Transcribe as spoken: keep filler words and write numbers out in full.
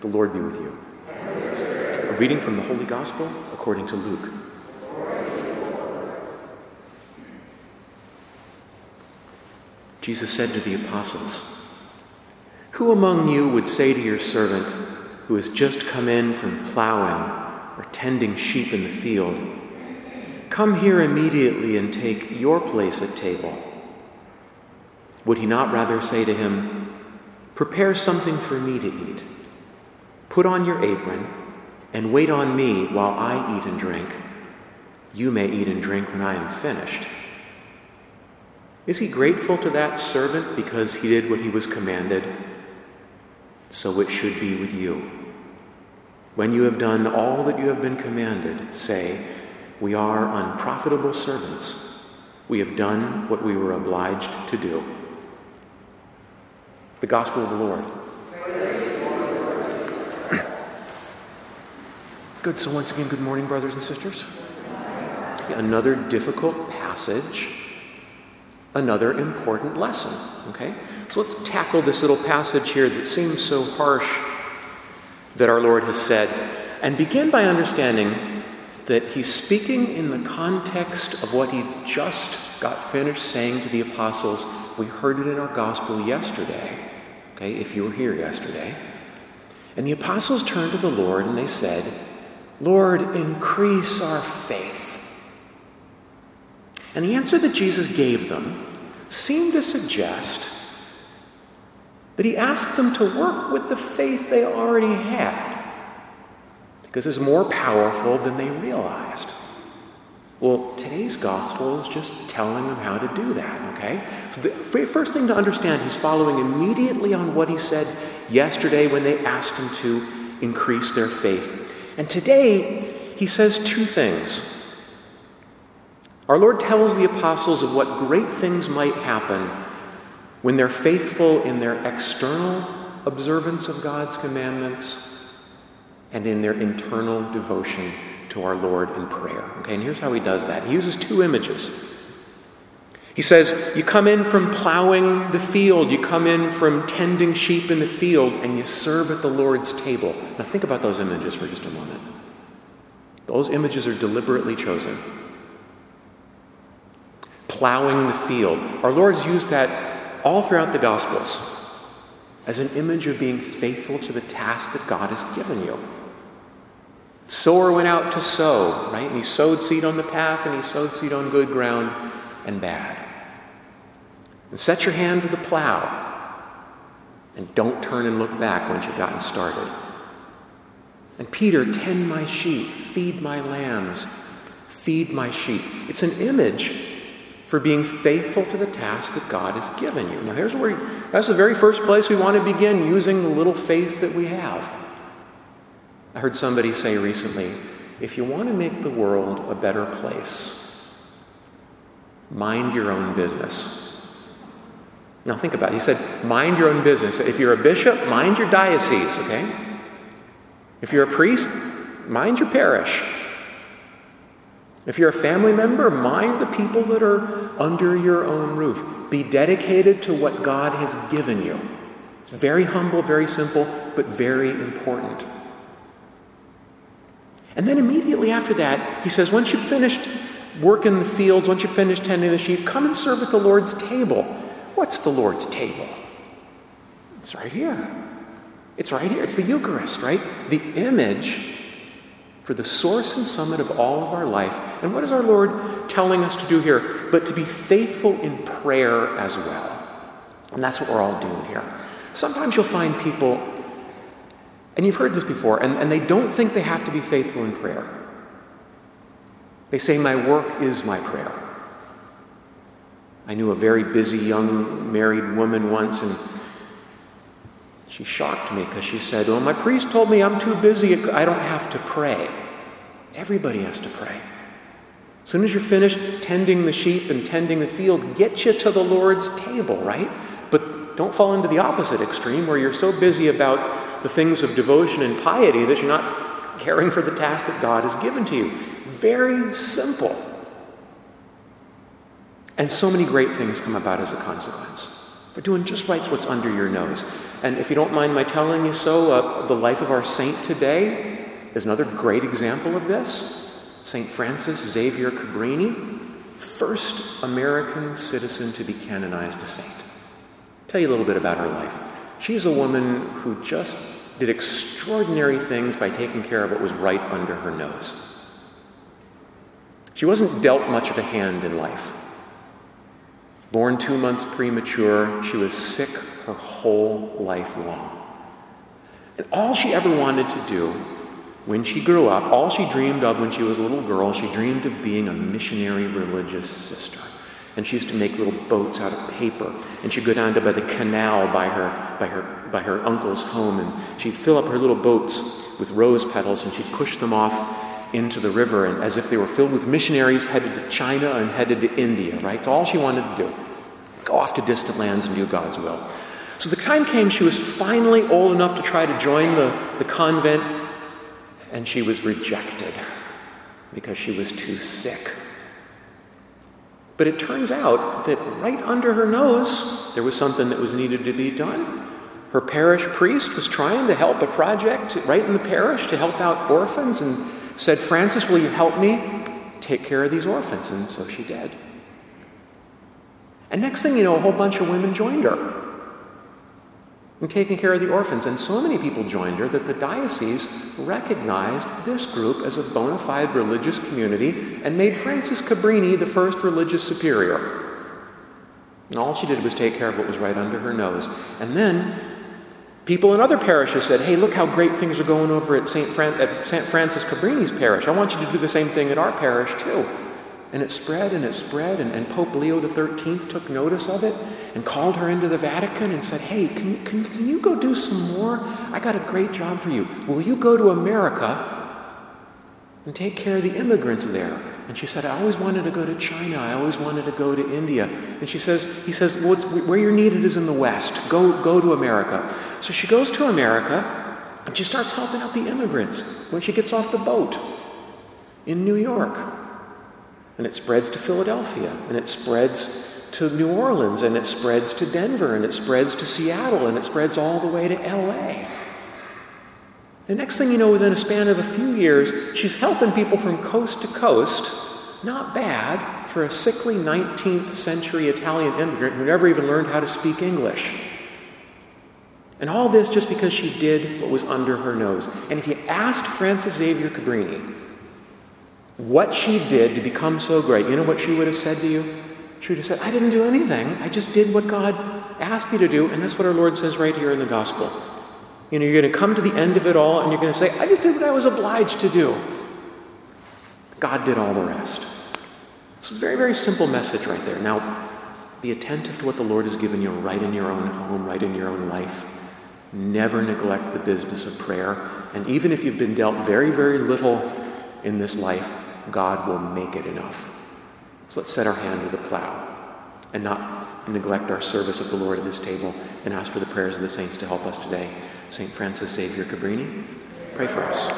The Lord be with you. A reading from the Holy Gospel according to Luke. Jesus said to the apostles, "Who among you would say to your servant who has just come in from plowing or tending sheep in the field, 'Come here immediately and take your place at table'? Would he not rather say to him, 'Prepare something for me to eat. Put on your apron and wait on me while I eat and drink. You may eat and drink when I am finished'? Is he grateful to that servant because he did what he was commanded? So it should be with you. When you have done all that you have been commanded, say, 'We are unprofitable servants. We have done what we were obliged to do.'" The Gospel of the Lord. Good. So once again, good morning, brothers and sisters. Another difficult passage. Another important lesson, okay? So let's tackle this little passage here that seems so harsh that our Lord has said, and begin by understanding that he's speaking in the context of what he just got finished saying to the apostles. We heard it in our gospel yesterday, okay, if you were here yesterday. And the apostles turned to the Lord and they said, "Lord, increase our faith." And the answer that Jesus gave them seemed to suggest that he asked them to work with the faith they already had, because it's more powerful than they realized. Well, today's gospel is just telling them how to do that, okay? So the first thing to understand, he's following immediately on what he said yesterday when they asked him to increase their faith. And today, he says two things. Our Lord tells the apostles of what great things might happen when they're faithful in their external observance of God's commandments and in their internal devotion to our Lord in prayer. Okay, and here's how he does that. He uses two images. He says, you come in from plowing the field, you come in from tending sheep in the field, and you serve at the Lord's table. Now think about those images for just a moment. Those images are deliberately chosen. Plowing the field. Our Lord's used that all throughout the Gospels as an image of being faithful to the task that God has given you. Sower went out to sow, right? And he sowed seed on the path and he sowed seed on good ground and bad. And set your hand to the plow and don't turn and look back once you've gotten started. And Peter, tend my sheep, feed my lambs, feed my sheep. It's an image for being faithful to the task that God has given you. Now here's where, that's the very first place we want to begin, using the little faith that we have. I heard somebody say recently, if you want to make the world a better place, mind your own business. Now think about it. He said, mind your own business. If you're a bishop, mind your diocese, okay? If you're a priest, mind your parish. If you're a family member, mind the people that are under your own roof. Be dedicated to what God has given you. It's very humble, very simple, but very important. And then immediately after that, he says, once you've finished working the fields, once you've finished tending the sheep, come and serve at the Lord's table. What's the Lord's table? It's right here. It's right here. It's the Eucharist, right? The image for the source and summit of all of our life. And what is our Lord telling us to do here? But to be faithful in prayer as well. And that's what we're all doing here. Sometimes you'll find people, and you've heard this before, and, and they don't think they have to be faithful in prayer. They say, my work is my prayer. I knew a very busy young married woman once, and she shocked me because she said, well, my priest told me I'm too busy, I don't have to pray. Everybody has to pray. As soon as you're finished tending the sheep and tending the field, get you to the Lord's table, right? But don't fall into the opposite extreme where you're so busy about the things of devotion and piety that you're not caring for the task that God has given to you. Very simple. And so many great things come about as a consequence. for doing just right what's under your nose. And if you don't mind my telling you so, uh, the life of our saint today is another great example of this. Saint Frances Xavier Cabrini, first American citizen to be canonized a saint. I'll tell you a little bit about her life. She's a woman who just did extraordinary things by taking care of what was right under her nose. She wasn't dealt much of a hand in life. Born two months premature, she was sick her whole life long. And all she ever wanted to do when she grew up, all she dreamed of when she was a little girl, she dreamed of being a missionary religious sister. And she used to make little boats out of paper. And she'd go down to by the canal by her, by her, by her uncle's home, and she'd fill up her little boats with rose petals, and she'd push them off into the river, and as if they were filled with missionaries headed to China and headed to India, right? It's all she wanted to do. Go off to distant lands and do God's will. So the time came she was finally old enough to try to join the, the convent, and she was rejected because she was too sick. But it turns out that right under her nose, there was something that was needed to be done. Her parish priest was trying to help a project right in the parish to help out orphans, and said, "Frances, will you help me take care of these orphans?" And so she did. And next thing you know, a whole bunch of women joined her in taking care of the orphans. And so many people joined her that the diocese recognized this group as a bona fide religious community and made Frances Cabrini the first religious superior. And all she did was take care of what was right under her nose. And then people in other parishes said, "Hey, look how great things are going over at Saint Fran- at Saint Frances Cabrini's parish. I want you to do the same thing at our parish too." And it spread and it spread, and, and Pope Leo the thirteenth took notice of it and called her into the Vatican and said, "Hey, can, can, can you go do some more? I got a great job for you. Will you go to America and take care of the immigrants there?" And she said, "I always wanted to go to China. I always wanted to go to India." And she says, he says, "Well, it's, where you're needed is in the West. Go, go to America." So she goes to America and she starts helping out the immigrants when she gets off the boat in New York. And it spreads to Philadelphia, and it spreads to New Orleans, and it spreads to Denver, and it spreads to Seattle, and it spreads all the way to L A. The next thing you know, within a span of a few years, she's helping people from coast to coast. Not bad for a sickly nineteenth century Italian immigrant who never even learned how to speak English. And all this just because she did what was under her nose. And if you asked Frances Xavier Cabrini what she did to become so great, you know what she would have said to you? She would have said, "I didn't do anything. I just did what God asked me to do." And that's what our Lord says right here in the gospel. You know, you're going to come to the end of it all and you're going to say, "I just did what I was obliged to do." God did all the rest. So it's a very, very simple message right there. Now, be attentive to what the Lord has given you right in your own home, right in your own life. Never neglect the business of prayer. And even if you've been dealt very, very little in this life, God will make it enough. So let's set our hand to the plow and not neglect our service of the Lord at this table, and ask for the prayers of the saints to help us today. Saint Frances Xavier Cabrini, pray for us.